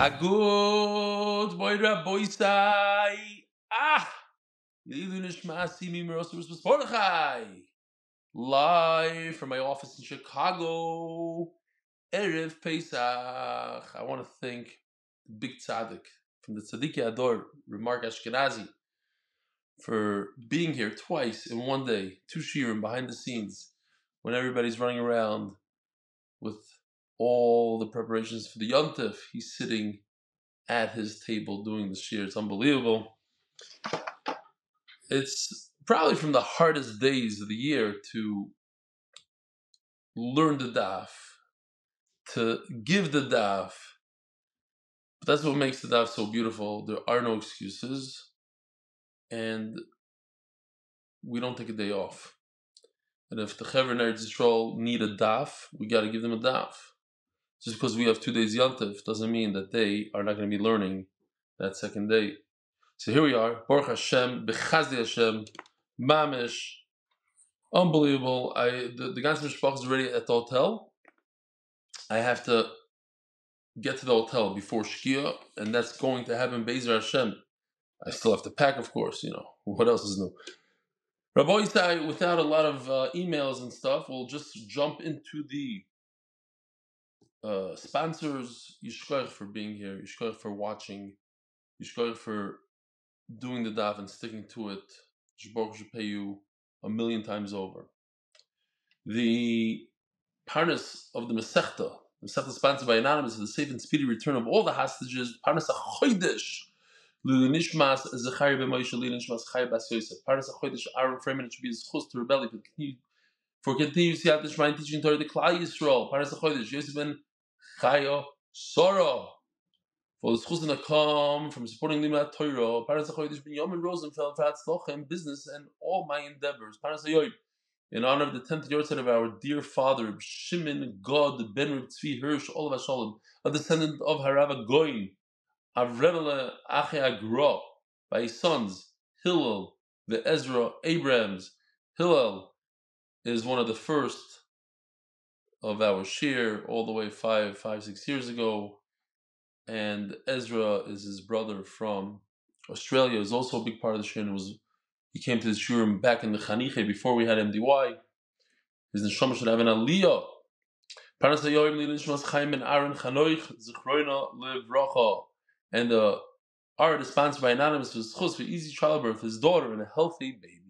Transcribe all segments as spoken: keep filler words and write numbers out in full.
A good boy, boy, say, ah, live from my office in Chicago, Erev Pesach. I want to thank the big tzaddik from the Tzaddik Ador, Remark Ashkenazi, for being here twice in one day, two shiurim behind the scenes, when everybody's running around with all the preparations for the Yontif. He's sitting at his table doing the shiur. It's unbelievable. It's probably from the hardest days of the year to learn the daf, to give the daf. But that's what makes the daf so beautiful. There are no excuses, and we don't take a day off. And if the Chaver and Eretz Yisrael need a daf, we got to give them a daf. Just because we have two days Yontif doesn't mean that they are not going to be learning that second day. So here we are, Baruch Hashem, Bechazdi Hashem, Mamish, unbelievable. I the, the ganze Mishpach is already at the hotel. I have to get to the hotel before Shkia, and that's going to happen Be'ezer Hashem. I still have to pack, of course, you know. What else is new? Rabbi Yisai, without a lot of uh, emails and stuff, we'll just jump into the uh, sponsors. Yishkoich for being here, Yishkoich for watching, Yishkoich for doing the daf and sticking to it. Shibor should pay you a million times over. The Parnas of the Masechta, the Masechta sponsored by Anonymous, is the safe and speedy return of all the hostages. Parnas HaChodesh, L'Nishmas Zechariah ben Moshe, L'Nishmas Chaya bas Yosef. Parnas HaChodesh, Aaron Freeman, it should be his chus to rebel for continue for continuous Siyat Shemaim teaching Torah to Klal Yisrael. Parnas HaChodesh, Yosef ben Chaya Sora. For the schus to come from supporting Limat Torah. Parnas HaChodesh ben Yomen Rosenfeld for Hatzlocha business and all my endeavors. Parnas HaYoyim, in honor of the tenth yahrzeit of our dear father, Shimon God ben Reb Tzvi Hirsch, Olav Shalom, a descendant of Harav Goin, Avremele Ache Agro, by his sons, Hillel, the Ezra, Abrams. Hillel is one of the first of our shir, all the way five, five, six years ago, and Ezra is his brother from Australia, is also a big part of the shir, and was he came to the shurim back in the Chaniche before we had M D Y. His neshama should have an aliyah. Parnas hayoyim li nishmas Chaim ben Aaron Chanoich zichroina levracha. And the art is sponsored by Anonymous with schus for easy childbirth, his daughter and a healthy baby.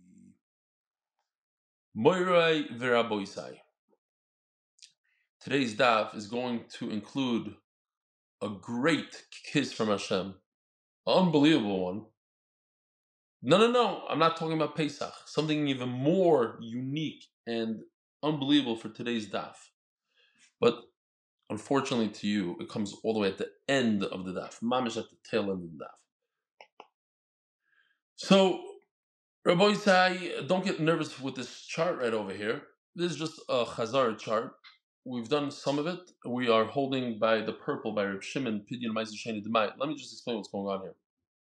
Moirai v'raboisai. Today's daf is going to include a great kiss from Hashem, an unbelievable one. No, no, no, I'm not talking about Pesach. Something even more unique and unbelievable for today's daf. But unfortunately to you, it comes all the way at the end of the daf. Mamish at the tail end of the daf. So, Rabbi Yisai, don't get nervous with this chart right over here. This is just a Chazar chart. We've done some of it. We are holding by the purple by Reb Shimon, Pidyon Ma'aser Sheni Demai. Let me just explain what's going on here.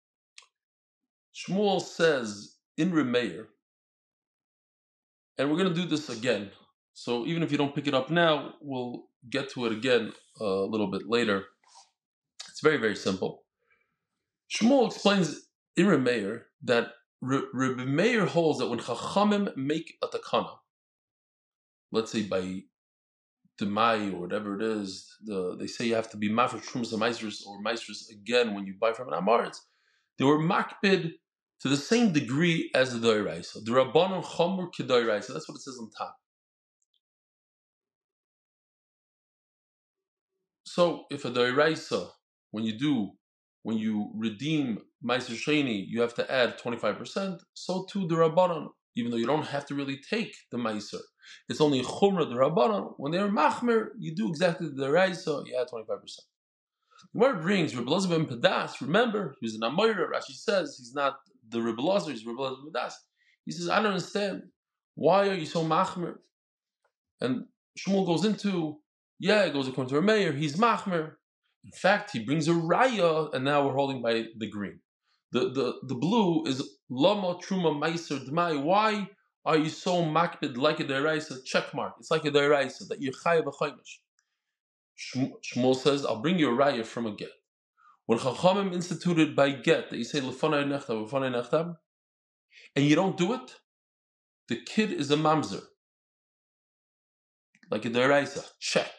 Shmuel says in Remeir, and we're going to do this again. So even if you don't pick it up now, we'll get to it again a little bit later. It's very, very simple. Shmuel explains in Remeir that Rebbe Meir holds that when Chachamim make a takana, let's say by Demai or whatever it is, the, they say you have to be mafresh trumas and maestros or maestros again when you buy from an amaretz. They were makbid to the same degree as the doiraisa. The rabbanon chomer kedoiraisa. That's what it says on top. So if a doiraisa, when you do, when you redeem meiser sheni, you have to add twenty-five percent. So too the rabbanon, even though you don't have to really take the meiser, it's only chumra the rabbanon. When they're machmer, you do exactly the doiraisa, you add twenty-five percent. The word brings Rebbe Elazar ben Padas. Remember, he was an Amoira. Rashi says he's not the Rebbe Elazar, he's Rebbe Elazar ben Padas. He says, I don't understand. Why are you so machmer? And Shmuel goes into, yeah, it goes according to Remeir, he's machmer. In fact, he brings a raya, and now we're holding by the green. The the, the blue is Lama Truma Meiser Dmai. Why are you so makbid like a deraisa? Check mark. It's like a deraisa that you're chayav a chaimish. Shmuel says, I'll bring you a raya from a get. When Chachamim instituted by get, that you say, Lefanai nechtam, Lefanai nechtam, and you don't do it, the kid is a mamzer. Like a deraisa. Check.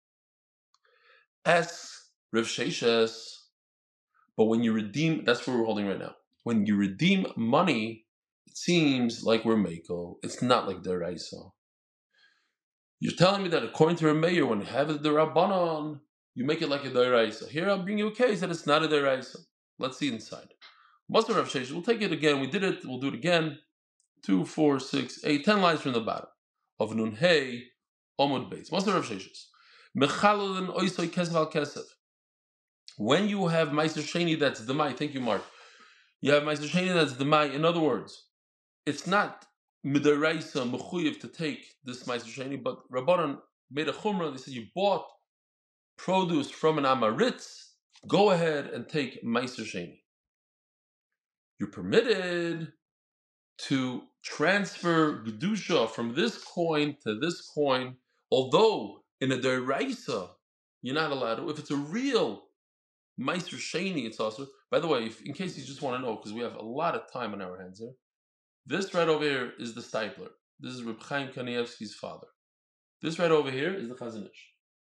S, Rav Sheshes. But when you redeem, that's what we're holding right now. When you redeem money, it seems like we're Mekel. It's not like deraisa. You're telling me that according to Rameir, when you have the Rabbanon, you make it like a deraisa. Here I'll bring you a case that it's not a deraisa. Let's see inside. Master Rav Sheshes, we'll take it again. We did it, we'll do it again. Two, four, six, eight, ten lines from the bottom. Of Nun Hey, Omud Beis. Master Rav Sheshes. Mechalolin oisoi kesef al kesef. When you have Meiser Sheni that's Demai, thank you, Mark. You have Meiser Sheni that's Demai. In other words, it's not Midaraisa Mechuyev to take this Meiser Sheni, but Rabbanan made a Chumrah. They said you bought produce from an Amaritz, go ahead and take Meiser Sheni. You're permitted to transfer Gedusha from this coin to this coin, although in a Deraisa, you're not allowed to. If it's a real Meiser Sheni, it's also. By the way, if, in case you just want to know, because we have a lot of time on our hands here, this right over here is the Stipler. This is Reb Chaim Kanievsky's father. This right over here is the Chazon Ish.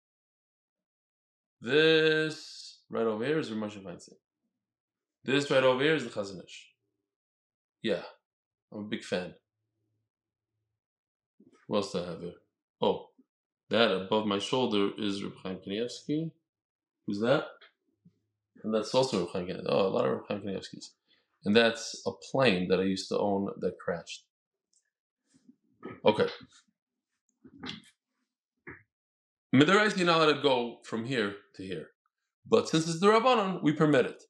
This right over here is Reb Moshe Feinstein. This right over here is the Chazon Ish. Yeah, I'm a big fan. What else do I have here? Oh, that above my shoulder is Reb Chaim Kanievsky. Who's that? And that's also Reb Chaim Kanievsky. Oh, a lot of Reb Chaim Kanievskys. And that's a plane that I used to own that crashed. Okay. Midaraisa, you're not allowed to go from here to here. But since it's the Rabbanon, we permit it.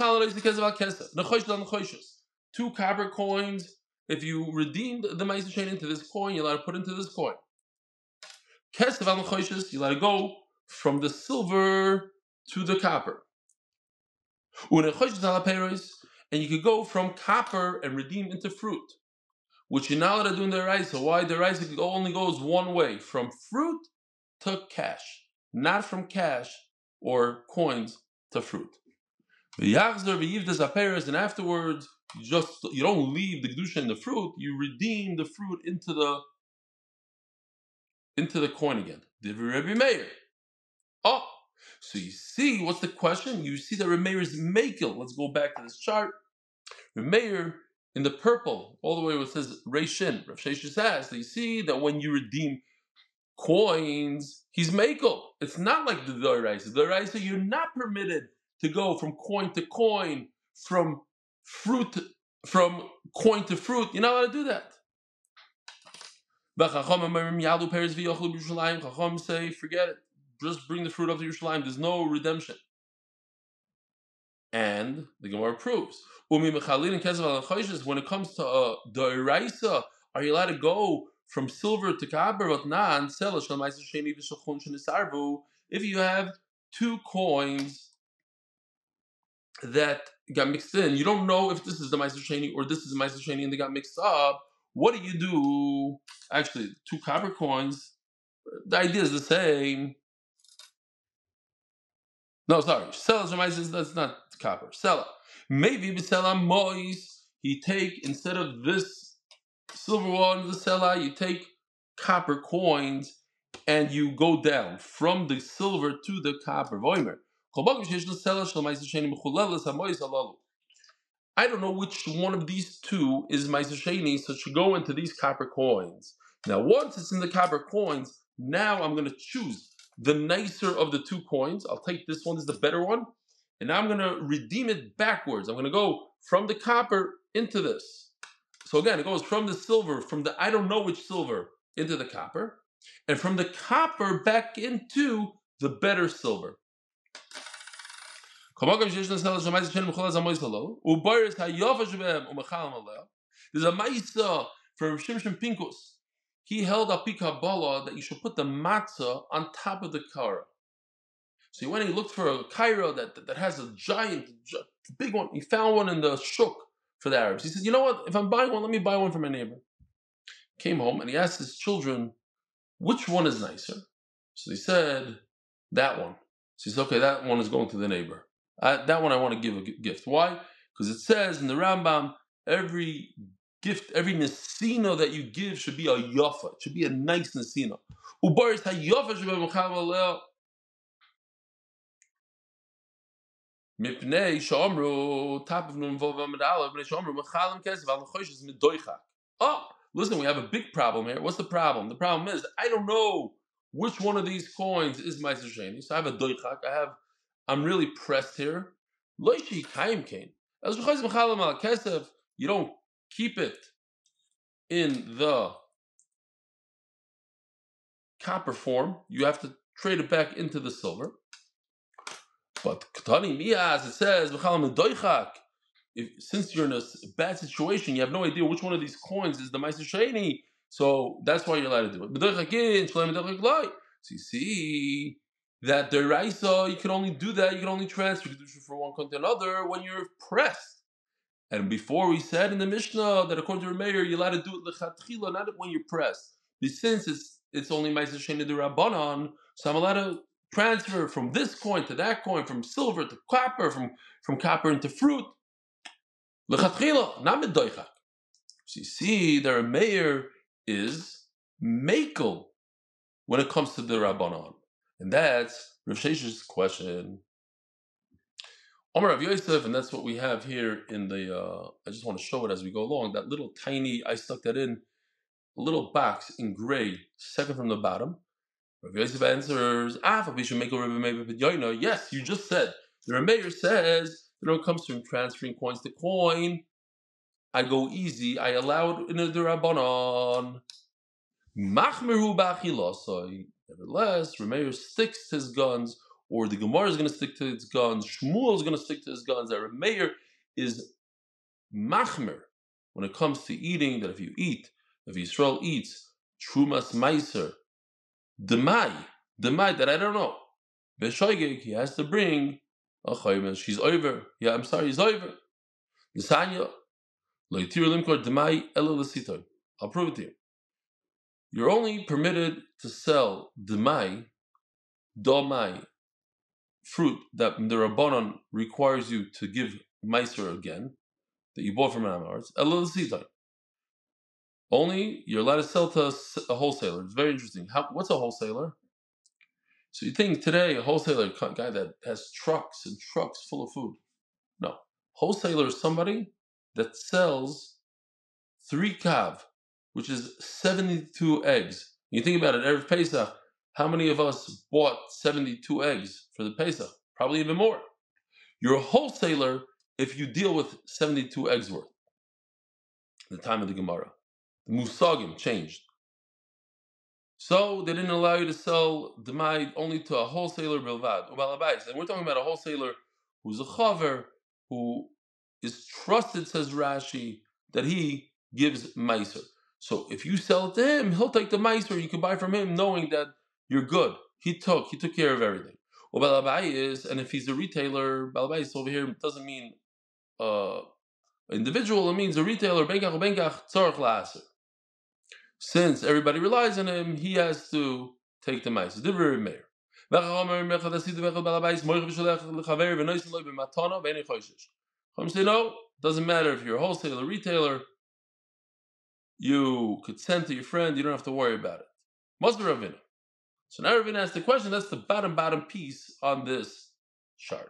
Two copper coins. If you redeemed the Meiser Sheni into this coin, you're allowed to put into this coin. Kesev al Nechoshis, you're allowed to go from the silver to the copper. And you could go from copper and redeem into fruit, which you're not allowed to do in the Deraisa. Why? The Deraisa only goes one way, from fruit to cash, not from cash or coins to fruit. And afterwards, you just you don't leave the Kedusha in the fruit, you redeem the fruit into the into the coin again. Rebbe Meir. Oh, so you see, what's the question? You see that Rebbe Meir is Mekel. Let's go back to this chart. Rebbe Meir, in the purple, all the way where it says Reishin, Rav Sheshes says, that you see that when you redeem coins, he's Mekel. It's not like the Doraisa. The Doraisa, you're not permitted to go from coin to coin, from fruit, to, from coin to fruit. You're not allowed to do that. Chacham say, forget it. Just bring the fruit up to Yerushalayim. There's no redemption. And the Gemara proves. When it comes to uh, Doraisa, are you allowed to go from silver to copper? If you have two coins that got mixed in, you don't know if this is the Meiser Sheni or this is the Meiser Sheni and they got mixed up. What do you do? Actually, two copper coins, the idea is the same. No, sorry. Sela Shemaisis, that's not copper. Sela. Maybe B'Sela Mois, he take, instead of this silver one, the Sela, you take copper coins and you go down from the silver to the copper. I don't know which one of these two is Meiser Sheni, so it should go into these copper coins. Now, once it's in the copper coins, now I'm going to choose the nicer of the two coins. I'll take this one, this is the better one. And now I'm going to redeem it backwards. I'm going to go from the copper into this. So again, it goes from the silver, from the I don't know which silver, into the copper. And from the copper back into the better silver. There's a Maisa from Shimshon Pinkus. He held a Kabbalah that you should put the matzah on top of the kara. So he went and he looked for a kaira that, that, that has a giant, big one. He found one in the shuk for the Arabs. He said, you know what? If I'm buying one, let me buy one for my neighbor. Came home and he asked his children, which one is nicer? So they said, That one. So he says, okay, that one is going to the neighbor. I, that one I want to give a gift. Why? Because it says in the Rambam, every gift, every nesino that you give should be a yafa. It should be a nice nesino. Ubaris hayafa should be mechav aleh. Mipnei shomru top of nun vov amid aleph. Mipnei shomru mechalim kesef al nechoishes midoichak. Oh, listen, we have a big problem here. What's the problem? The problem is I don't know which one of these coins is Meiser Sheni. So I have a doichak. I have. I'm really pressed here. Loishi kaim kain. You don't keep it in the copper form. You have to trade it back into the silver. But Katani Miyaz, it says, if, since you're in a bad situation, you have no idea which one of these coins is the Meiser Sheni. So that's why you're allowed to do it. So you see that the Raisa, you can only do that, you can only transfer from one coin to another when you're pressed. And before we said in the Mishnah that according to Rameir, you're allowed to do it lechatchila, not when you're pressed. But since it's it's only Meiser Sheni de Rabbanon, so I'm allowed to transfer from this coin to that coin, from silver to copper, from, from copper into fruit. Lechatchila, not medoichak. So you see, the Rameir is makel when it comes to the Rabbanon. And that's Rav Sheshes' question. Omar Rav Yosef, and that's what we have here in the, uh, I just want to show it as we go along, that little tiny, I stuck that in, a little box in gray, second from the bottom. Rav Yosef answers, ah, we should make a Rebbe. Yes, you just said. The Rameir says, that when it comes to transferring coins to coin, I go easy, I allow it in the Rabbanon. Machmeru b'achilosai. Nevertheless, Rameir sticks to his guns, or the Gemara is going to stick to its guns, Shmuel is going to stick to his guns, that Rameir is machmer when it comes to eating, that if you eat, if Yisrael eats, Trumas Meiser, Demai, Demai, that I don't know, Beshoigig, he has to bring a chaymesh, he's over, yeah, I'm sorry, he's over. Nisanya, Leitir Limkor Demai Ela L'Sitoy. I'll prove it to you. You're only permitted to sell Demai, Domai, fruit that the Rabbanon requires you to give Meiser again, that you bought from an Amaretz, only you're allowed to sell to a wholesaler. It's very interesting. How, what's a wholesaler? So you think today a wholesaler, a guy that has trucks and trucks full of food. No. Wholesaler is somebody that sells three kav, which is seventy-two eggs. You think about it, Erev Pesach, how many of us bought seventy-two eggs for the Pesach? Probably even more. You're a wholesaler if you deal with seventy-two eggs worth. At the time of the Gemara. The Musagim changed. So they didn't allow you to sell Demai only to a wholesaler Bilvad, Ubalabais. And we're talking about a wholesaler who's a chaver, who is trusted, says Rashi, that he gives Meiser. So if you sell it to him, he'll take the Meiser. You can buy from him knowing that you're good. He took, he took care of everything. Well, Balabai is, and if he's a retailer, Balabai over here doesn't mean uh, individual, it means a retailer, Benkach Benkach Tzarech La'aser. Since everybody relies on him, he has to take the Meiser. Divrei Meir. I'm saying no, doesn't matter if you're a wholesaler or retailer, you could send to your friend, you don't have to worry about it. Must be Ravina. So now Ravina asks the question, that's the bottom bottom piece on this chart.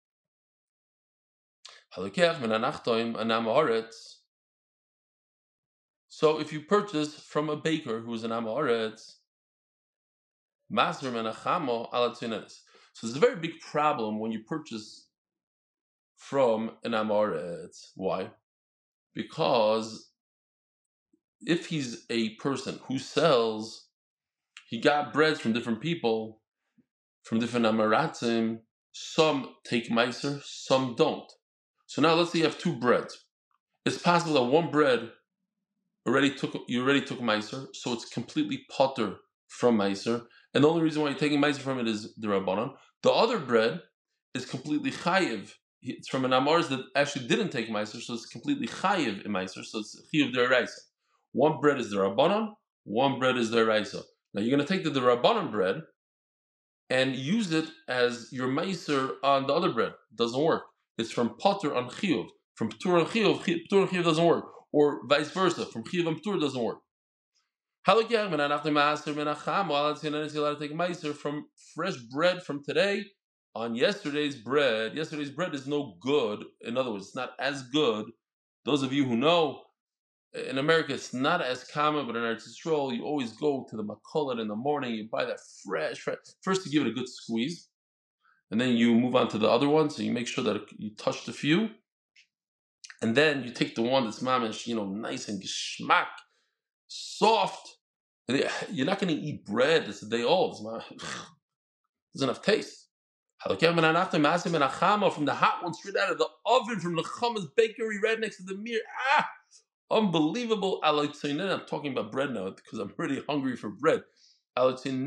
So if you purchase from a baker who's an Amoretz, Maser Menachamo Alatzunenes. So there's a very big problem when you purchase from an Amoretz. Why? Because if he's a person who sells, he got breads from different people, from different Amoratzim, some take Meiser, some don't. So now let's say you have two breads. It's possible that one bread already took you already took Meiser, so it's completely potter from Meiser, and the only reason why you're taking Meiser from it is the Rabbanon. The other bread is completely chayiv. It's from an Amoritz that actually didn't take Meiser, so it's completely chayiv in Meiser, so it's chayiv deraisa. One bread is the Rabbanon, one bread is the deraisa. Now you're going to take the, the Rabbanon bread, and use it as your meiser on the other bread. Doesn't work. It's from potter on chiyuv. From ptur on chiyuv, ptur on chiyuv doesn't work. Or vice versa. From chiyuv on ptur doesn't work. Halakiyach men anachne maaser men acham. While it's allowed to take meiser from fresh bread from today on yesterday's bread. Yesterday's bread is no good. In other words, it's not as good. Those of you who know, in America, it's not as common, but in Eretz Yisrael, you always go to the makolet in the morning. You buy that fresh, fresh. First, you give it a good squeeze, and then you move on to the other one. So you make sure that you touched a few, and then you take the one that's mamish, you know, nice and geschmack, soft. And you're not going to eat bread that's a day old. It's not, doesn't have taste. From the hot one, straight out of the oven, from the Chamas bakery right next to the mir. Ah! Unbelievable. I'm talking about bread now because I'm pretty hungry for bread. Or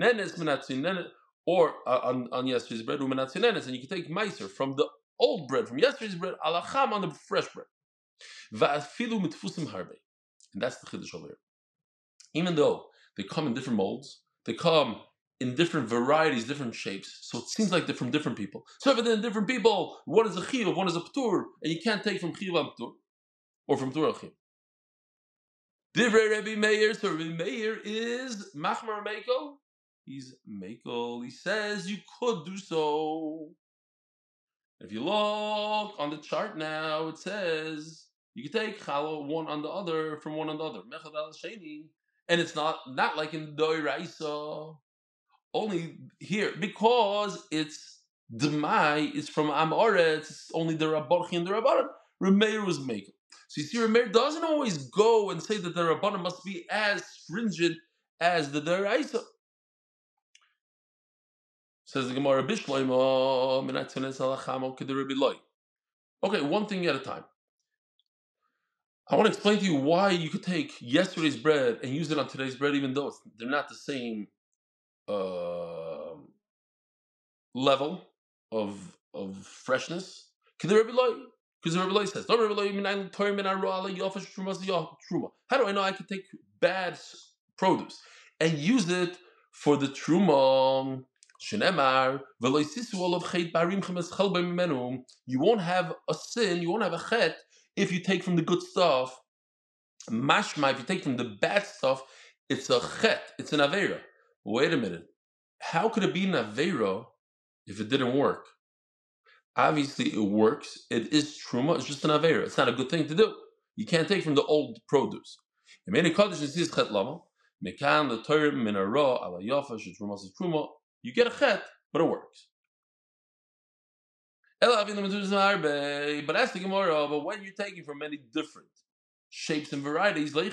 uh, on, on yesterday's bread, and you can take meiser from the old bread, from yesterday's bread, alacham on the fresh bread. And that's the chiddush over here. Even though they come in different molds, they come in different varieties, different shapes, so it seems like they're from different people. So if they're different people, one is a chiyuv, one is a ptur, and you can't take from chiyuv and ptur, or from ptur and chiyuv. Divrei Rabbi Meir. So Rabbi Meir is machmar mekel. He's mekel. He says you could do so. If you look on the chart now, it says you can take challah one on the other from one on the other. Mechad al sheni, and it's not not like in doiraisa. Only here because it's demai is from am oretz. It's only the rabbanon and the rabbanon. Rabbi Meir was mekel. So you see, Rameir doesn't always go and say that the Rabbanan must be as stringent as the Deraisa. Says the Gemara, okay, one thing at a time. I want to explain to you why you could take yesterday's bread and use it on today's bread, even though they're not the same uh, level of of freshness. Because the Rebbe Loi says, how do I know I can take bad produce and use it for the truma? You won't have a sin, you won't have a chet if you take from the good stuff. Mashma, if you take from the bad stuff, it's a chet, it's an avera. Wait a minute. How could it be an avera if it didn't work? Obviously, it works. It is truma. It's just an avera. It's not a good thing to do. You can't take from the old produce. You get a chet, but it works. But that's the Gemara. But when you're taking from many different shapes and varieties, maybe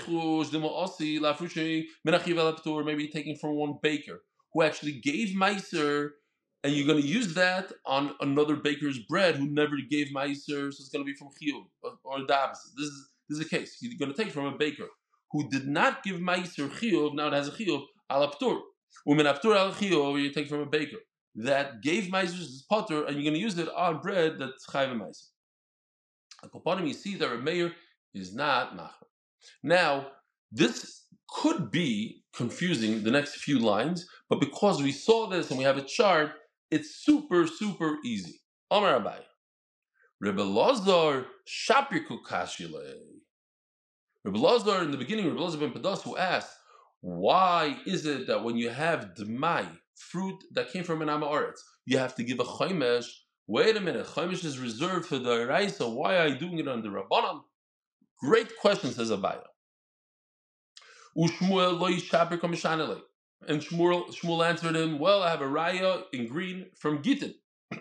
you're taking from one baker who actually gave meiser, and you're going to use that on another baker's bread who never gave meiser, so it's going to be from chiyuv or, or the opposite. This is this is a case. You're going to take from a baker who did not give meiser chiyuv, now it has a chiyuv ala ptur. Umin aptur ala chiyuv, you take from a baker that gave meiser as potter, and you're going to use it on bread that's chayv meiser. At Kopanim, you see that Reb Meir is not machar. Now, this could be confusing, the next few lines, but because we saw this and we have a chart, it's super, super easy. Amar Abai. Rebbe Lazar Shapirku Kashile. Rebbe Lazar, in the beginning, Rebbe Lazar ben Padas, who asked, why is it that when you have Dmai, fruit that came from an Amaretz, you have to give a Chaimesh? Wait a minute, Chaimesh is reserved for the Raisa. Why are you doing it on the Rabbanan? Great question, says Abaya. Ushmuel lo yishaper komishanele. And Shmuel, Shmuel answered him, well, I have a raya in green from Gittin.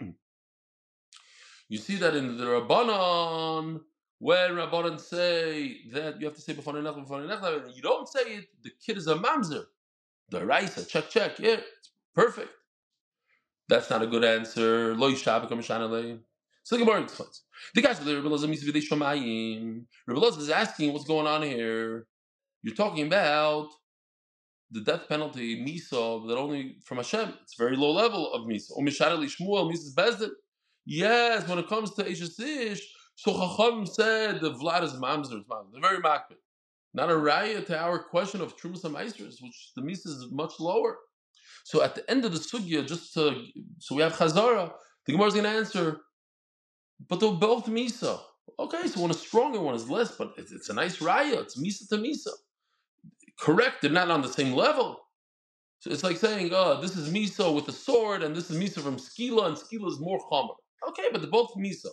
You see that in the Rabbanan, when Rabbanan say that you have to say b'fanei nechla, b'fanei nechla, and you don't say it, the kid is a mamzer. The raisa, check, check, yeah, it's perfect. That's not a good answer. Lo yishaper komishanele. So the Gemara explains. The guys with the Rebbe Lazar misvidei shomayim. Rebbe Lazar is asking what's going on here. You're talking about the death penalty, Misa, that only from Hashem. It's very low level of Misa. Umishadali Shmuel, Misa's Bezdin. Yes, when it comes to Eishes Ish, so Chacham said the Vlad is Mamzer, it's Mamzer. They're very makbid. Not a raya to our question of Trumas HaMaesters, which the Misa is much lower. So at the end of the sugya, just to, so we have Chazara, the Gemara is going to answer, but they're both Misa. Okay, so one is stronger, one is less, but it's, it's a nice raya. It's Misa to Misa. Correct, they're not on the same level. So it's like saying, oh, this is Misa with a sword, and this is Misa from Skila, and Skila is more Chomer. Okay, but they're both Misa.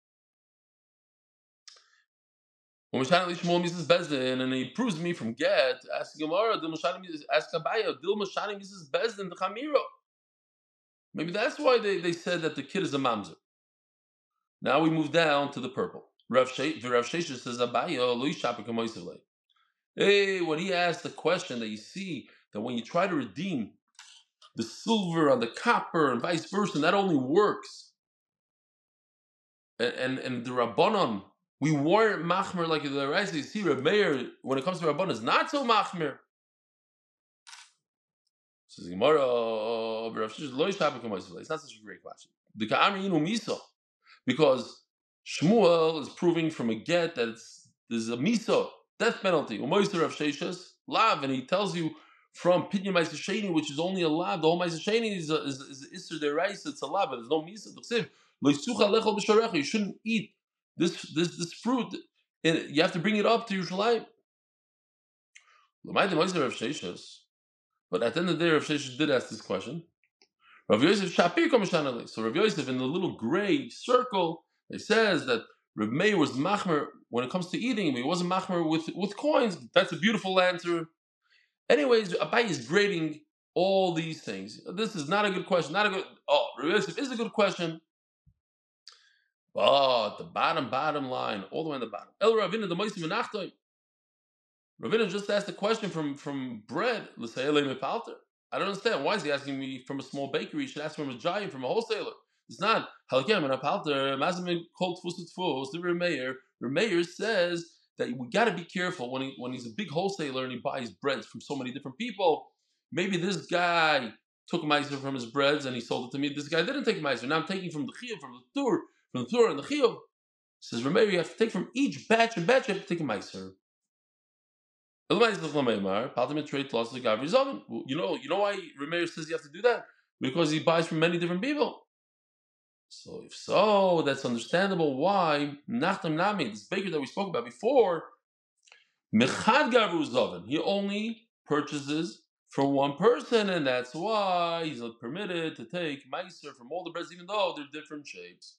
When we try to Shmuel Mises Bezdin, and he proves me from Get, ask Gemara, Dil Mashani ask Abaya, Dil Mashani Mises Bezdin the Chamiro. Maybe that's why they, they said that the kid is a mamzer. Now we move down to the purple. Rav Shesha says Abaya Lo Yishapik Hamoisevle. Hey, when he asked the question that you see that when you try to redeem the silver on the copper and vice versa, that only works. And and, and the Rabbanon, we weren't machmer like the right. You see, Reb Meir, when it comes to Rabbanon, is not so machmer. Says Gemara, it's not such a great question. Because Shmuel is proving from a get that it's, there's a miso, death penalty. Lav, and he tells you from Pidya Ma'aser Sheni, which is only a lav. The whole Ma'aser Sheni is a, is, is a Isser Deraisa, it's a lav, but there's no miso. You shouldn't eat this this this fruit. And you have to bring it up to Yerushalayim. But at the end of the day, Rav Sheshes did ask this question. Rav Yosef Shapir Komishanale. So Rav Yosef, in the little gray circle, it says that Rav Meir was machmer when it comes to eating, but he wasn't machmer with, with coins. That's a beautiful answer. Anyways, Abai is grading all these things. This is not a good question. Not a good. Oh, Rav Yosef is a good question. But the bottom, bottom line, all the way on the bottom. El Ravina the Moisim Menachtoim. Ravina just asked a question from, from bread. I don't understand. Why is he asking me from a small bakery? He should ask from a giant, from a wholesaler. It's not. The Remeir. Remeir says that we got to be careful when he when he's a big wholesaler and he buys breads from so many different people. Maybe this guy took meiser from his breads and he sold it to me. This guy didn't take meiser. Now I'm taking from the chiyuv, from the tur, from the tur and the chiyuv. Says Remeir, you have to take from each batch and batch. You have to take a meiser. You know, you know why Remeir says you have to do that? Because he buys from many different people. So if so, that's understandable why Nachtam Nami, this baker that we spoke about before, Mechad Gavru Zoven, he only purchases from one person, and that's why he's not permitted to take meiser from all the breads, even though they're different shapes.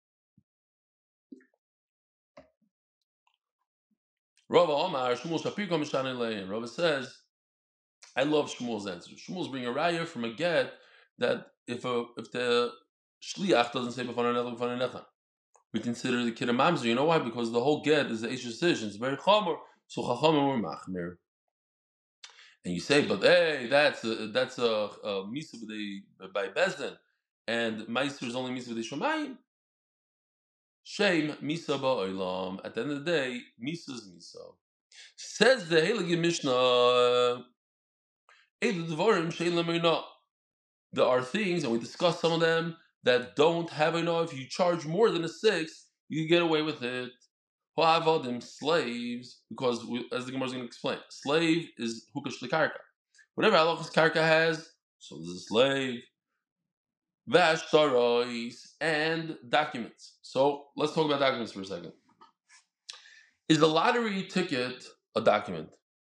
Rava Omar, Shmuel Shapir Komishan Elein. Rava says, I love Shmuel's answer. Shmuel's bringing a raya from a get that if a if the shliach doesn't say b'fan another b'fan another, we consider the kid a mamzer. You know why? Because the whole get is the eish decision. It's very chomer. So chachamim were machmir. And you say, but hey, that's a, that's a, a misa by Bezdin, and meiser is only misa b'dei shomayim. Shame misa ba'olam. At the end of the day, misa is misa. Says the Heilige Mishnah, there are things, and we discussed some of them, that don't have enough. If you charge more than a sixth, you can get away with it. Slaves, because we, as the Gemara is going to explain, slave is hukash lekarka. Whatever halachas karka has, so there's a slave. Vashtarois and documents. So let's talk about documents for a second. Is the lottery ticket a document?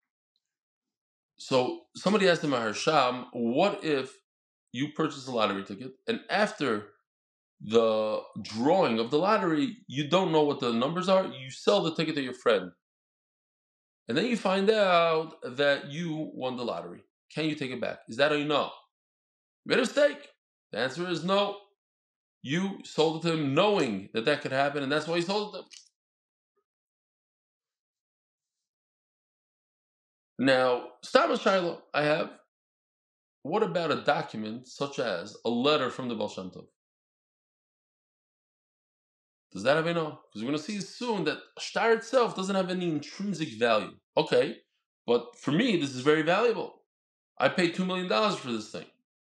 So somebody asked him at Harsham, what if you purchase a lottery ticket and after the drawing of the lottery, you don't know what the numbers are, you sell the ticket to your friend. And then you find out that you won the lottery. Can you take it back? Is that how you know? You made a mistake. The answer is no. You sold it to him knowing that that could happen, and that's why you sold it to him. Now, Stam Shiloh, I have. What about a document such as a letter from the Baal Shem Tov? Does that have any? No? Because we're going to see soon that shtar itself doesn't have any intrinsic value. Okay, but for me, this is very valuable. I paid two million dollars for this thing.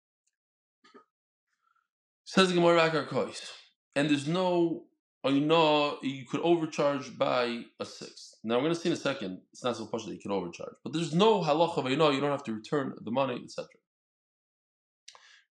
Says the Gemara Rakar Kois. And there's no, or you know, you could overcharge by a sixth. Now, we're going to see in a second, it's not so much that you can overcharge. But there's no halacha, you know, you don't have to return the money, et cetera.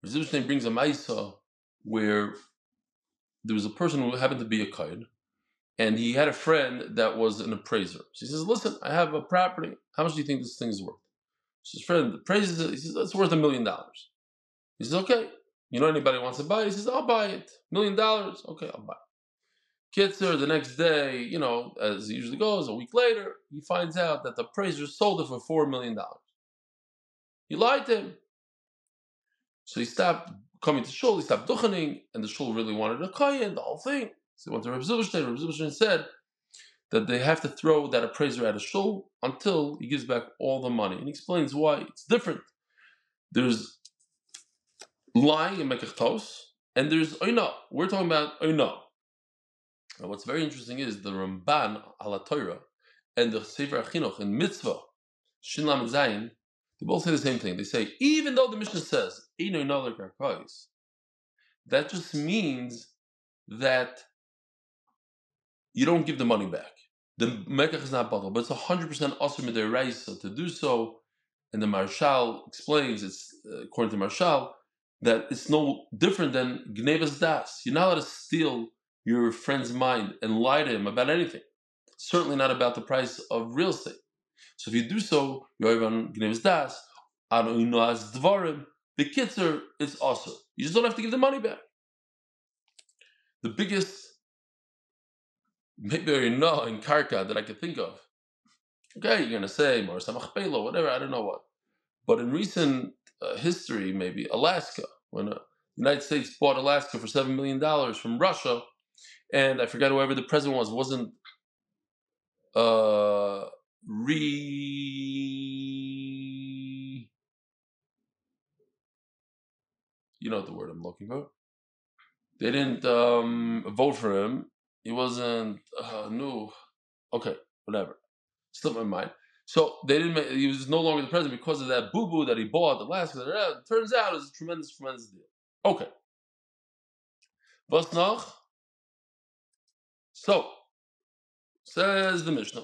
Rav Zilberstein brings a Maisa where there was a person who happened to be a Kaid, and he had a friend that was an appraiser. So he says, listen, I have a property. How much do you think this thing is worth? So his friend appraises it. He says, it's worth a million dollars. He says, okay. You know anybody wants to buy it? He says, I'll buy it. Million dollars? Okay, I'll buy it. Kitzer, the next day, you know, as it usually goes, a week later, he finds out that the appraiser sold it for four million dollars. He lied to him. So he stopped coming to shul, he stopped duchening, and the shul really wanted a kohen, the whole thing. So he went to Rav Zilberstein. Rav Zilberstein said that they have to throw that appraiser out of shul until he gives back all the money. And he explains why it's different. There's lying in Mekach, and there's oina. We're talking about oina. Now, what's very interesting is the Ramban ala Torah and the Sefer Achinuch and Mitzvah Shin Lamed Zayin. They both say the same thing. They say even though the Mishnah says eino noler karkais, that just means that you don't give the money back. The Mekach is not bottled, but it's one hundred percent asur midiraisa to do so. And the Marshal explains, it's uh, according to Marshal, that it's no different than Gnevas Das. You're not allowed to steal your friend's mind and lie to him about anything. Certainly not about the price of real estate. So if you do so, you're on Gnevas Das, on Unoaz Dvarim, the Kitzer, it's asur. You just don't have to give the money back. The biggest maybe you know in Karka that I could think of. Okay, you're going to say, Mar Samachpelo, whatever, I don't know what. But in recent uh, history, maybe Alaska, when uh, the United States bought Alaska for seven million dollars from Russia, and I forgot whoever the president was, wasn't uh, re... You know what the word I'm looking for? They didn't um, vote for him. He wasn't uh, new. Okay, whatever. Slipped my mind. So they didn't. Make, he was no longer the president because of that boo boo that he bought. The last. It turns out it was a tremendous, tremendous deal. Okay. Was noch? So says the Mishnah.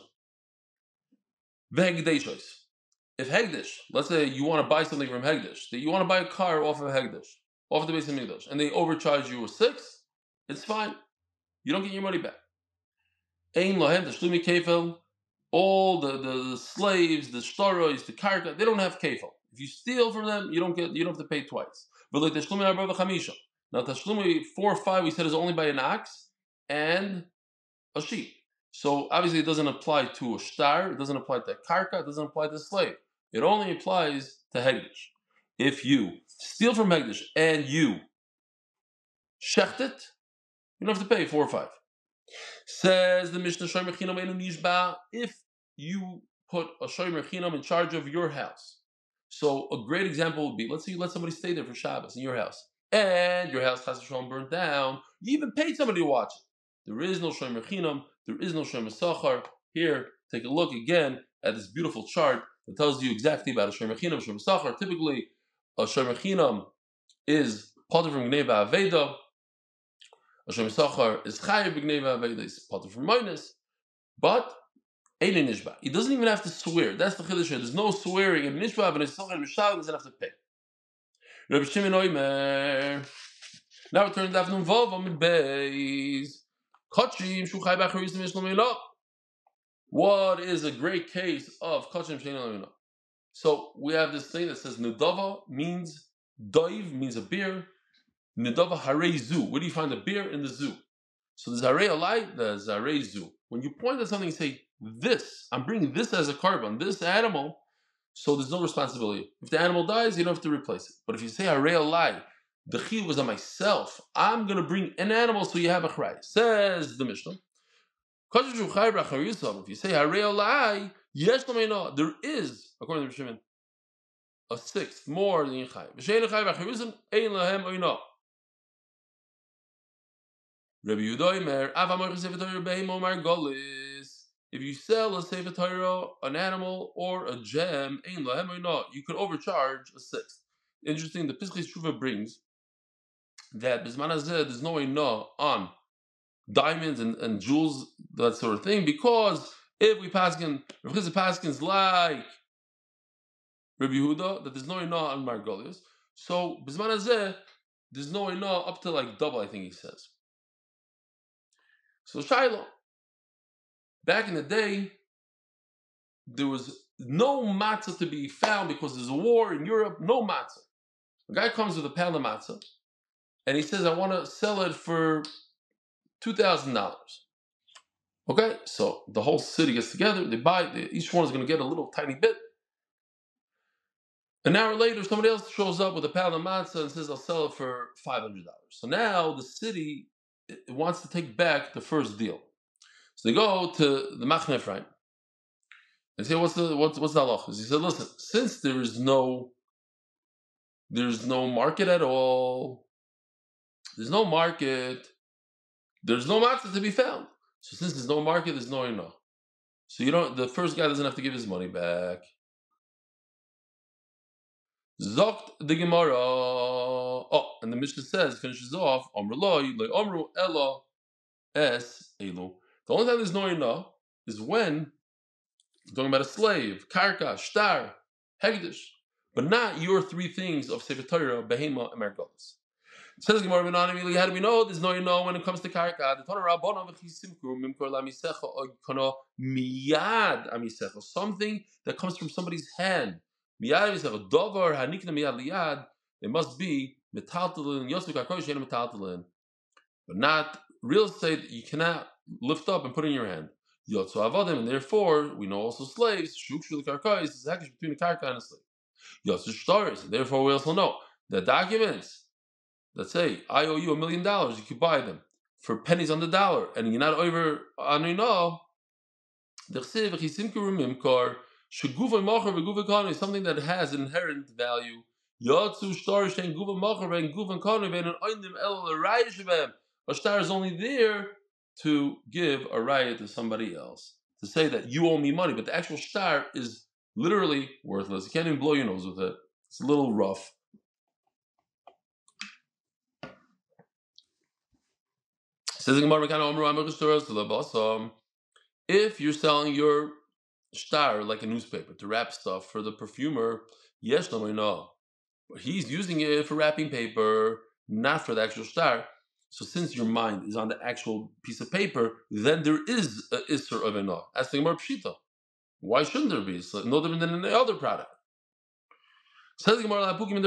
Vehegdeshos. If Hegdish, let's say you want to buy something from Hegdish, that you want to buy a car off of Hegdish, off of the base of Migdash, and they overcharge you a six, it's fine. You don't get your money back. Ein lohem tashlumi kefel. All the, the, the slaves, the shtarois, the karka, they don't have kefel. If you steal from them, you don't get you don't have to pay twice. But like tashlumi arba v'chamisha. Now tashlumi four or five we said is only by an ox and a sheep. So obviously it doesn't apply to a shtar, it doesn't apply to a karka, it doesn't apply to a slave. It only applies to hegdish. If you steal from hegdish and you shecht it, you don't have to pay four or five. Says the Mishnah, Shomer Chinam Enu Nishba, if you put a Shomer Chinam in charge of your house. So a great example would be, let's say you let somebody stay there for Shabbos in your house, and your house has to burned down. You even paid somebody to watch it. There is no Shomer Chinam, there is no Shomer Sachar. Here, take a look again at this beautiful chart that tells you exactly about a Shomer Chinam, Shomer Sachar. Typically, a Shomer Chinam is part from Gneva Aveda. A Shomer Sachar is Chayav b'Gneva Aveda, is part from minus, but Ein Nishba. He doesn't even have to swear. That's the chiddush. There's no swearing in Nishba, but in Sachar and Mishal doesn't have to pay. Rabbi Shimon Oimer. Now we turn to Avnum Vav Amid Beis. Kachim Shuchai B'Acharis Mishlo Meila. What is a great case of Kachim Shein Meila? So we have this thing that says Nidava means Daiv means a beer. Nidava Harei Zu. Where do you find a beer? In the zoo. So the Zarei Alai, the Zarei Zu. When you point at something and say, this, I'm bringing this as a carbon, this animal, so there's no responsibility. If the animal dies, you don't have to replace it. But if you say Harei Alai, the chi was on myself, I'm going to bring an animal so you have a chray. Says the Mishnah. If you say Harei Alai, yes, there is, according to Shimon, a sixth more than Yechai. Rabbi Yudoimer, if you sell a Sefer Torah, an animal, or a gem, you could overcharge a sixth. Interesting, the Pischei Shuvah brings that there's no Eina on diamonds and, and jewels, that sort of thing, because if we paskin, if Chizah paskins like Rabbi Yehuda, that there's no Eina on Margolius, So Bisman Hazeh, there's no enough up to like double, I think he says. So Shiloh, back in the day, there was no matzah to be found because there's a war in Europe, no matzah. A guy comes with a pound of matzah, and he says, I want to sell it for two thousand dollars. Okay, so the whole city gets together, they buy it, each one is going to get a little tiny bit. An hour later, somebody else shows up with a pound of matzah and says, I'll sell it for five hundred dollars. So now the city wants to take back the first deal. So they go to the Machne Ephraim. They say, what's the what's what's the halachas? He said, listen, since there is no there's no market at all, there's no market, there's no matzah to be found. So since there's no market, there's no enough. So you don't the first guy doesn't have to give his money back. Zokt the Gemara. Oh, and the Mishnah says, finishes off, Amru Loi, Loi Amru Ella Es Elu. The only time there's no enough is when you're talking about a slave, karka, shtar, hegdish, but not your three things of Sefer Torah, behema, and mergolas. It says Gemara Benani, how do we know there's no enough when it comes to karka? The Torah Rabbana v'chisimkru mimkor lamisecha oikono miyad amisecha, something that comes from somebody's hand. Miyad amisecha dovar hanikna miyad liyad. It must be metaltalin yosef karkoy shein metaltalin, but not real estate. You cannot lift up and put in your hand. Yotzu avodim, and therefore we know also slaves. Shuk shul karkoy is the hekesh between a karka and a slave. Yotzu shtaris, and therefore we also know that documents that say I owe you a million dollars, you could buy them for pennies on the dollar, and you're not over on you know. Something that has inherent value. A star is only there to give a riot to somebody else, to say that you owe me money, but the actual star is literally worthless. You can't even blow your nose with it. It's a little rough. If you're selling your star like a newspaper to wrap stuff for the perfumer, yes, no, no. He's using it for wrapping paper, not for the actual star. So since your mind is on the actual piece of paper, then there is a isser of enough. As the Gemara Pshita. Why shouldn't there be? It's no different than any other product. Says the Gemara, I would think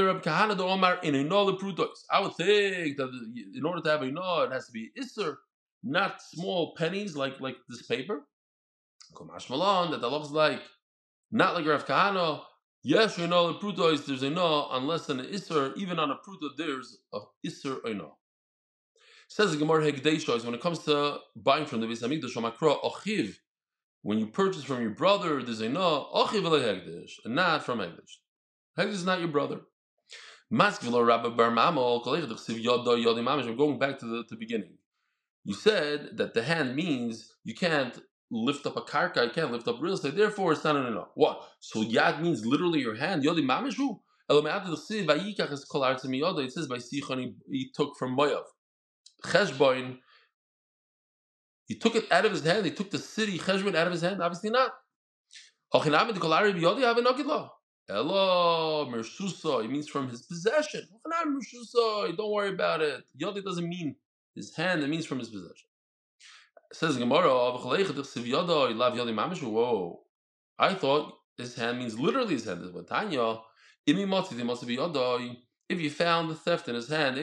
that in order to have a no, it has to be isser, not small pennies like, like this paper. That the looks like not like Rav Kahana. Yes, you know the pruto is there's a no unless an isser, even on a pruto there's a isser or no. Says the Gemara Hegdeisha, when it comes to buying from the Beis Hamikdash Makra Ochiv, when you purchase from your brother, there's a no Ochiv Hegdesh, and not from Hegdesh. Hegdesh is not your brother. Maskvilo Rabbi Bar Mamol I'm going back to the, to the beginning. You said that the hand means you can't lift up a karka, you can't lift up real estate, therefore it's not an enough. What? So yad means literally your hand. Yodi mamishu. It says by Sichon he took from Moav. Cheshboin, he took it out of his hand, he took the city Cheshboin out of his hand, obviously not. Elo Mersusa, it means from his possession. Don't worry about it. Yodi doesn't mean his hand, it means from his possession. It says Gemara, whoa. I thought his hand means literally his hand. If you found the theft in his hand,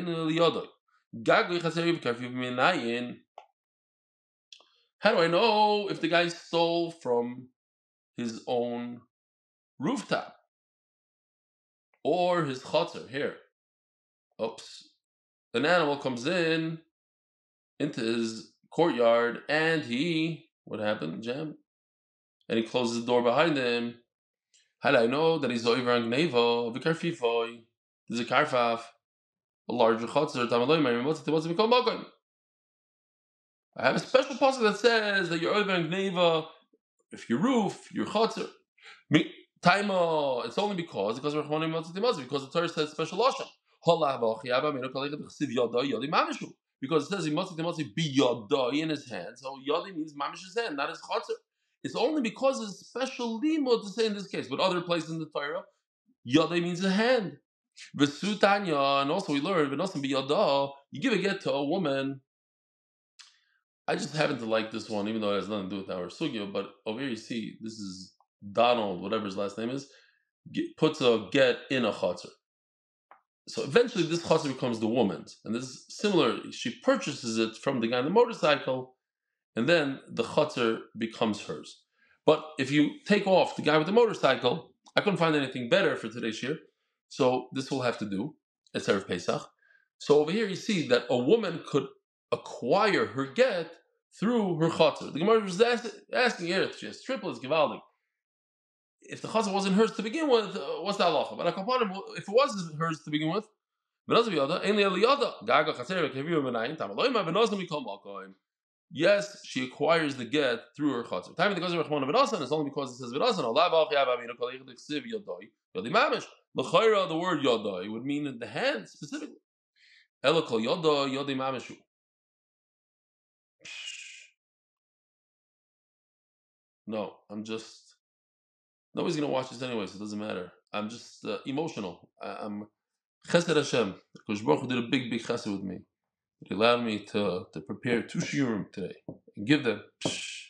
how do I know if the guy stole from his own rooftop or his chotzer? Here, oops, an animal comes in into his courtyard and he, what happened, Jam? And he closes the door behind him. How do I know that he's over on Gneva, Vikarfifoy? There's a karfaf, a larger chotzer. I have a special passage that says that you're over on Gneva if your roof, your chotzer. Taima, it's only because because because the Torah says special lashon. Because it says he must be yodai in his hand, so yodai means mamish's hand, not his chotzer. It's only because it's special limud to say in this case. But other places in the Torah, yodai means a hand. Vesutanya, and also we learned, you give a get to a woman. I just happen to like this one, even though it has nothing to do with our sugya. But over here, you see, this is Donald, whatever his last name is, get, puts a get in a chatzar. So eventually, this chatzar becomes the woman's, and this is similar. She purchases it from the guy on the motorcycle, and then the chatzar becomes hers. But if you take off the guy with the motorcycle, I couldn't find anything better for today's year, so this will have to do. It's Erev Pesach. So over here, you see that a woman could acquire her get through her chatzar. The Gemara was asking here, she has triplets, givaldik. If the chatzar wasn't hers to begin with, uh, what's the halacha? But if it was hers to begin with, yes, she acquires the get through her chatzar. Time the gazer rachmana v'nasan is only because it says v'nasan. Allah v'alchi avavinu kol yichud ksiv yodai yodi mamish. L'chayra, the word yodai would mean in the hand specifically. Ela kol yodai yodi mamishu. No, I'm just. Nobody's gonna watch this anyway, so it doesn't matter. I'm just uh, emotional. I, I'm chesed Hashem. Because Baruch Hu did a big, big chesed with me. He allowed me to, to prepare two shiurim today and give them. Psh.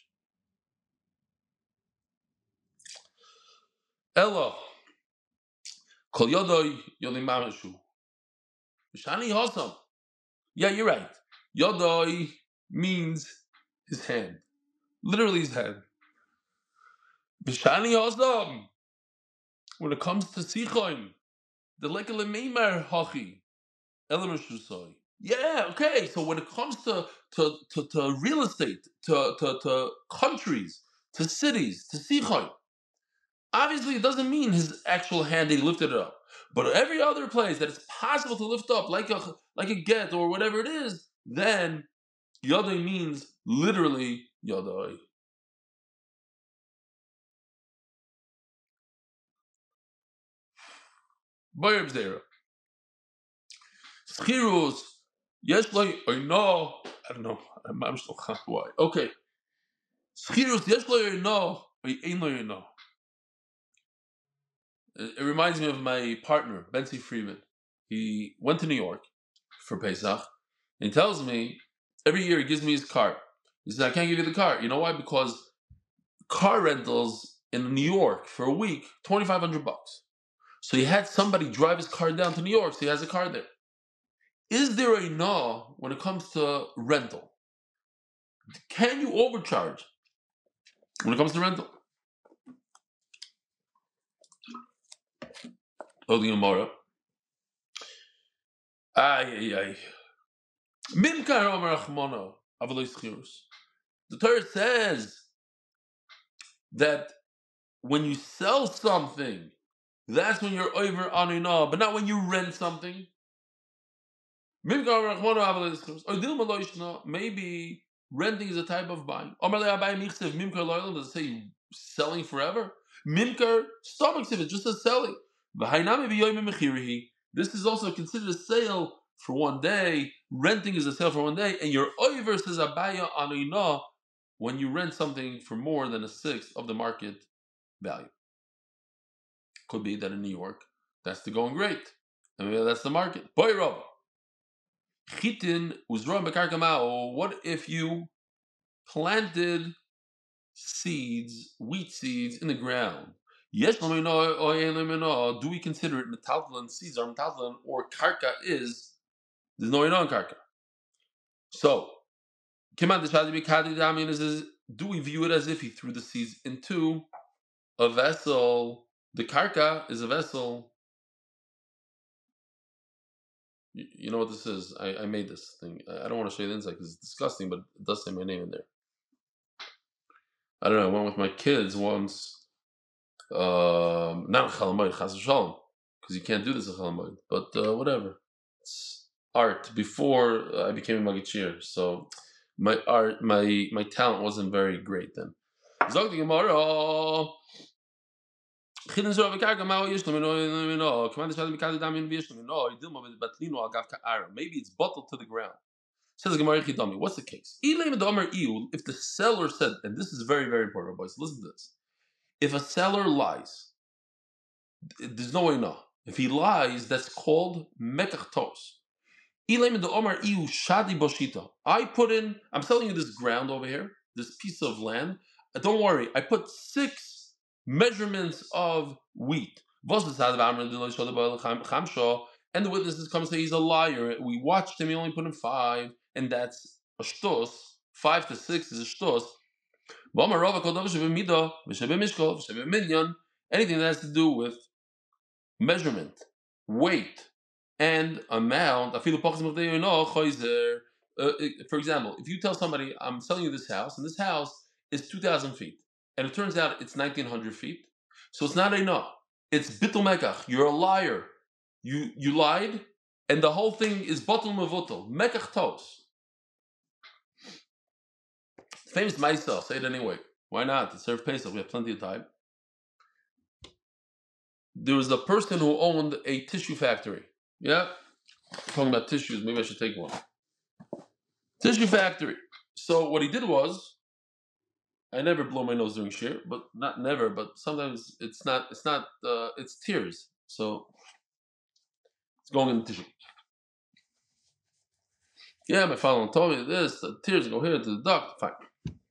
Ella, kol yodai yodi mamishu. Shani Hasam. Yeah, you're right. Yodai means his hand, literally his hand. B'shani Hasam. When it comes to sichaim, the lekele meimar hachi elamishusai. Yeah, okay. So when it comes to to, to, to real estate, to, to, to countries, to cities, to sichaim, obviously it doesn't mean his actual hand, he lifted it up. But every other place that it's possible to lift up, like a like a get or whatever it is, then yadai means literally yadai. Bayab zera. Schirus. Yes, like I know. I don't know. I'm still why. Okay. Schirus. Yes, like I know. I ain't like I know. It reminds me of my partner, Benzi Freeman. He went to New York for Pesach, and he tells me every year he gives me his car. He says, I can't give you the car. You know why? Because car rentals in New York for a week, twenty-five hundred bucks. So he had somebody drive his car down to New York, so he has a car there. Is there a no when it comes to rental? Can you overcharge when it comes to rental? Oh, the Gemara. Ay, ay, ay. Mimkar Omer Achmona Avalois Chirus. The Torah says that when you sell something, that's when you're over anina, but not when you rent something. Maybe renting is a type of buying. Does it say selling forever? Mimkar, stomach it just says selling. This is also considered a sale for one day. Renting is a sale for one day, and your over says abaya anina when you rent something for more than a sixth of the market value. Could be that in New York, that's the going rate. I mean, that's the market. Boy, Rabba. Chitin uzron bekarkamao. What if you planted seeds, wheat seeds, in the ground? Yes, do we consider it metaltalin? Seeds are metaltalin, or karka is there's no inon karka. So, do we view it as if he threw the seeds into a vessel? The karka is a vessel. You, you know what this is? I, I made this thing. I, I don't want to show you the inside because it's disgusting, but it does say my name in there. I don't know. I went with my kids once. Um, not chalamoid, chas v'shalom, because you can't do this in chalamoid. But uh, whatever. It's art. Before I became a magachir, so my art, my my talent wasn't very great then. Zog the Gemara. Maybe it's bottled to the ground. Says Gemara Chidami. What's the case? If the seller said, and this is very, very important, boys, listen to this. If a seller lies, there's no way no. If he lies, that's called mekach tos. I put in, I'm selling you this ground over here, this piece of land. Uh, Don't worry, I put six measurements of wheat. And the witnesses come and say he's a liar. We watched him, he only put in five, and that's a shtos. Five to six is a shtos. Anything that has to do with measurement, weight, and amount. Uh, For example, if you tell somebody, I'm selling you this house, and this house is two thousand feet, and it turns out it's nineteen hundred feet, so it's not enough. It's bitul mekach. You're a liar. You you lied, and the whole thing is batul mevutal. Mekach tos. Famous Maisa. Say it anyway. Why not? It's serve Pesach. We have plenty of time. There was a person who owned a tissue factory. Yeah? Talking about tissues, maybe I should take one. Tissue factory. So what he did was, I never blow my nose during shir, but not never, but sometimes it's not, it's not, uh, it's tears. So it's going in the tissue. Yeah, my father told me this, the tears go here to the duct. Fine.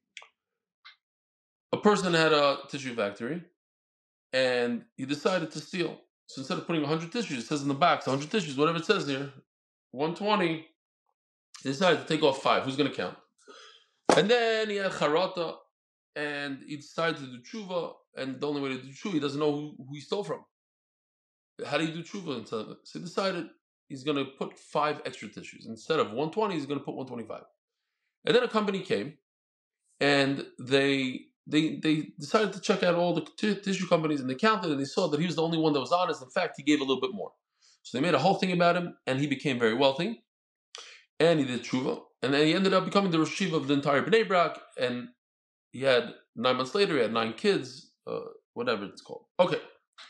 A person had a tissue factory, and he decided to steal. So instead of putting one hundred tissues, it says in the box, one hundred tissues, whatever it says here, one twenty, he decided to take off five. Who's going to count? And then he had charata, and he decided to do tshuva, and the only way to do tshuva, he doesn't know who, who he stole from. How do you do tshuva? So he decided he's going to put five extra tissues. Instead of one twenty, he's going to put one twenty-five. And then a company came, and they... They they decided to check out all the t- tissue companies, and they counted, and they saw that he was the only one that was honest. In fact, he gave a little bit more. So they made a whole thing about him, and he became very wealthy, and he did tshuva, and then he ended up becoming the Rosh Yeshiva of the entire Bnei Brak, and he had, nine months later, he had nine kids, uh, whatever it's called. Okay.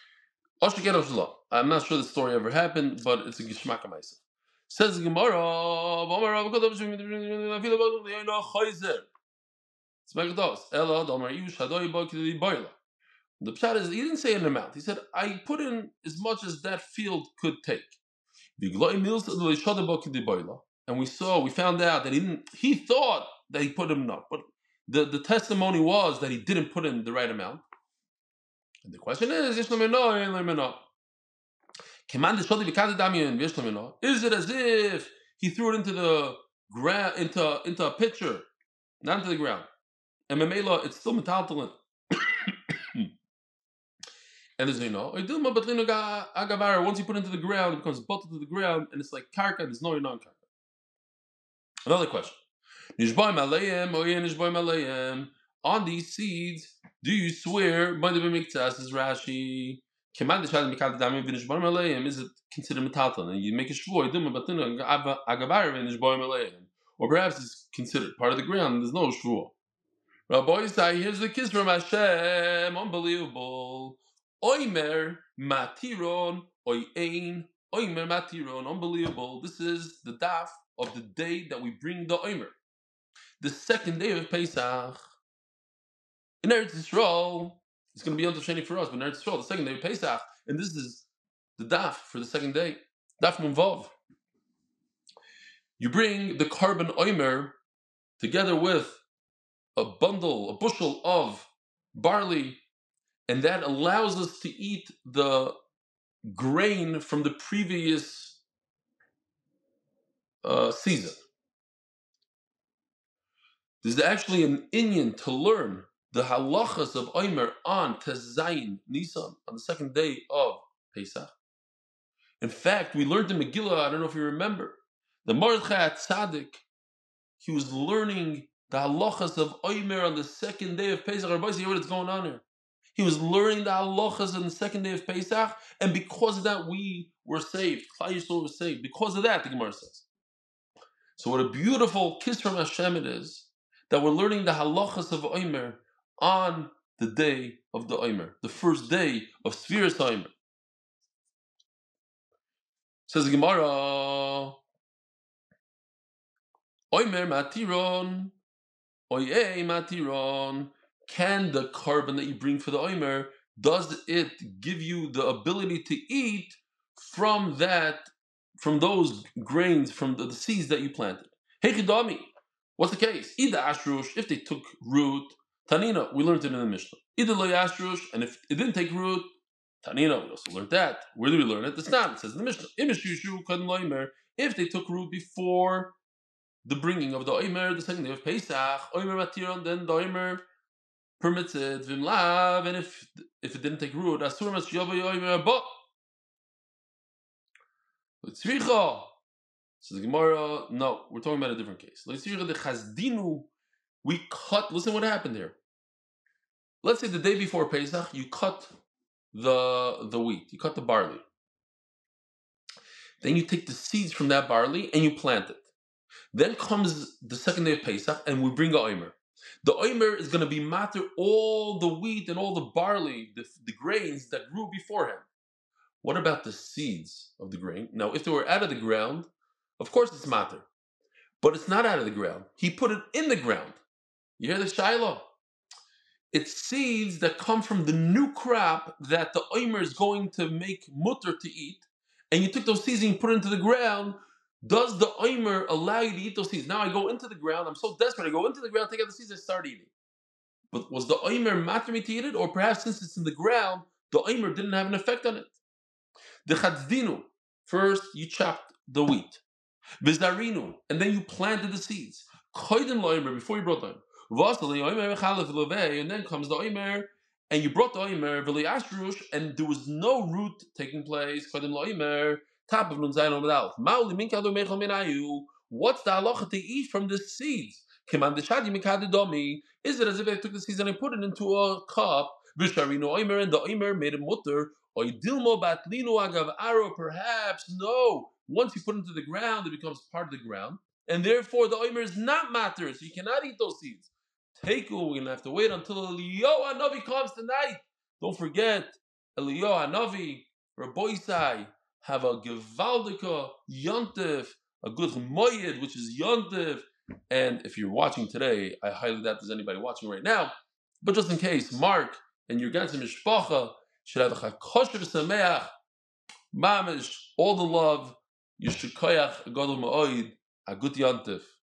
I'm not sure the story ever happened, but it's a Gishmak HaMaisa. Says the Gemara, the pshat is, he didn't say an amount. He said, I put in as much as that field could take. And we saw, we found out that he didn't, he thought that he put in enough, but the, the testimony was that he didn't put in the right amount. And the question is, is it as if he threw it into the ground, into, into a pitcher, not into the ground? And Memela, it's still metaltalin. And as you know, once you put it into the ground, it becomes bottled to the ground, and it's like karka, and there's no non-karka. Another question. On these seeds, do you swear by the B'miktas, as Rashi? Is it considered metaltalin? And you make a shvur, or perhaps it's considered part of the ground, and there's no shvur. Rabbi Yisai, here's the kiss from Hashem. Unbelievable. Oimer matiron, oyein, oimer matiron. Unbelievable. This is the daf of the day that we bring the oimer. The second day of Pesach. In Eretz Yisrael, it's going to be Yom Tov Sheni for us, but in Eretz Yisrael, the second day of Pesach, and this is the daf for the second day. Daf Mumvav. You bring the carbon oimer together with a bundle, a bushel of barley, and that allows us to eat the grain from the previous uh, season. There's actually an inyan to learn the halachas of Omer on Tezayin Nisan, on the second day of Pesach. In fact, we learned in Megillah, I don't know if you remember, the Mordechai Tzaddik, he was learning the halachas of Omer on the second day of Pesach. Everybody see what's going on here. He was learning the halachas on the second day of Pesach, and because of that, we were saved. Klal Yisrael was saved. Because of that, the Gemara says. So what a beautiful kiss from Hashem it is, that we're learning the halachas of Omer on the day of the Omer, the first day of Sfiras Omer. Says the Gemara, Omer matiron, Oye matiron. Can the carbon that you bring for the Omer, does it give you the ability to eat from that, from those grains, from the, the seeds that you planted. Hey Chidami, what's the case? Ida Ashrush, if they took root, Tanina, we learned it in the Mishnah. Ida Lo Ashrush, and if it didn't take root, Tanina, we also learned that. Where do we learn it? It's not. It says in the Mishnah. If they took root before the bringing of the Omer, the second day of Pesach, Omer Matiron, then the Omer permits it, Vimlav, and if if it didn't take root, Asur Mas Yavay Omer But Tzricha. So the Gemara, no, we're talking about a different case. The Chazdinu, we cut, listen what happened here. Let's say the day before Pesach, you cut the the wheat, you cut the barley. Then you take the seeds from that barley and you plant it. Then comes the second day of Pesach and we bring a Omer. The Omer is going to be matter all the wheat and all the barley, the, the grains that grew beforehand. What about the seeds of the grain? Now, if they were out of the ground, of course it's matter. But it's not out of the ground. He put it in the ground. You hear the Shiloh? It's seeds that come from the new crop that the Omer is going to make mutter to eat. And you took those seeds and you put it into the ground. Does the Omer allow you to eat those seeds? Now I go into the ground. I'm so desperate. I go into the ground, take out the seeds, and start eating. But was the Omer matter me to eat it? Or perhaps since it's in the ground, the Omer didn't have an effect on it. The Chazdinu. First, you chopped the wheat. Vizarinu. And then you planted the seeds. Koiden Omer, before you brought them. And then comes the Omer, and you brought the Omer, and there was no root taking place. Top of Nun Zayin Amud Aleph. What's the halacha to eat from the seeds? Is it as if I took the seeds and I put it into a cup? And the Omer made a mutter. Perhaps no. Once you put it into the ground, it becomes part of the ground, and therefore the Omer is not matter, so you cannot eat those seeds. Take we're gonna have to wait until Eliyahu Hanavi comes tonight. Don't forget, Eliyahu Hanavi, Rabbi Isai, have a Gewaldika Yontif, a good Moyed, which is Yontif. And if you're watching today, I highly doubt there's anybody watching right now. But just in case, Mark and your ganze Mishpacha should have a Chakoshev Sameach, Mamish, all the love, Yishikoyach, Gadol Ma'oid, a good Yontif.